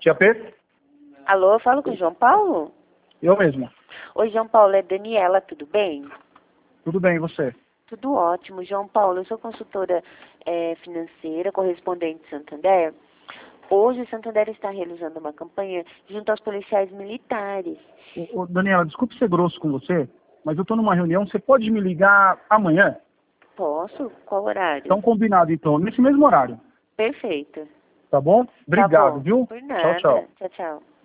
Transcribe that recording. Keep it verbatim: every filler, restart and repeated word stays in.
Tia P? Alô, eu falo com o João Paulo? Eu mesmo. Oi, João Paulo, é Daniela, tudo bem? Tudo bem, e você? Tudo ótimo. João Paulo, eu sou consultora é, financeira, correspondente de Santander. Hoje, o Santander está realizando uma campanha junto aos policiais militares. Ô, ô, Daniela, desculpe ser grosso com você, mas eu estou numa reunião, você pode me ligar amanhã? Posso? Qual horário? Então, combinado, então, nesse mesmo horário. Perfeito. Tá bom? Tá Obrigado, bom. viu? Por Tchau, tchau. nada. Tchau, tchau.